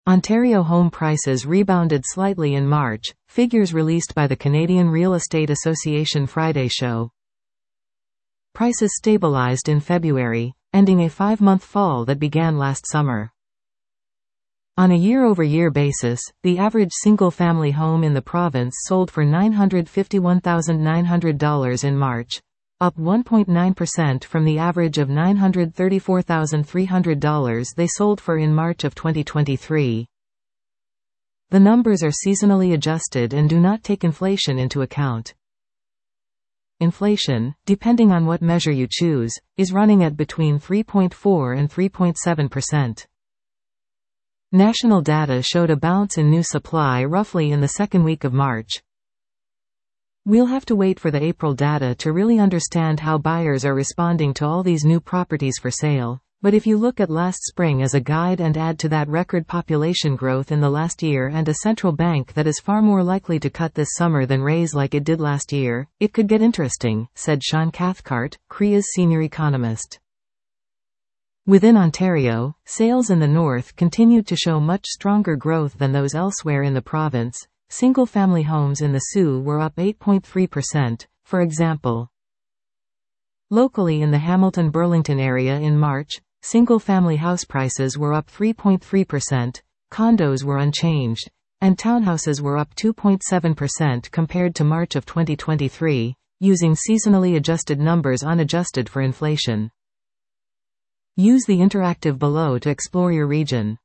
Ontario home prices rebounded slightly in March, figures released by the Canadian Real Estate Association Friday show. Prices stabilized in February, ending a 5-month fall that began last summer. On a year-over-year basis, the average single-family home in the province sold for $951,900 in March, up 1.9% from the average of $934,300 they sold for in March of 2023. The numbers are seasonally adjusted and do not take inflation into account. Inflation, depending on what measure you choose, is running at between 3.4 and 3.7%. National data showed a bounce in new supply roughly in the second week of March. We'll have to wait for the April data to really understand how buyers are responding to all these new properties for sale, but if you look at last spring as a guide and add to that record population growth in the last year and a central bank that is far more likely to cut this summer than raise like it did last year, it could get interesting, said Sean Cathcart, CREA's senior economist. Within Ontario, sales in the north continued to show much stronger growth than those elsewhere in the province. Single-family homes in the Soo were up 8.3%, for example. Locally in the Hamilton-Burlington area in March, single-family house prices were up 3.3%, condos were unchanged, and townhouses were up 2.7% compared to March of 2023, using seasonally adjusted numbers unadjusted for inflation. Use the interactive below to explore your region.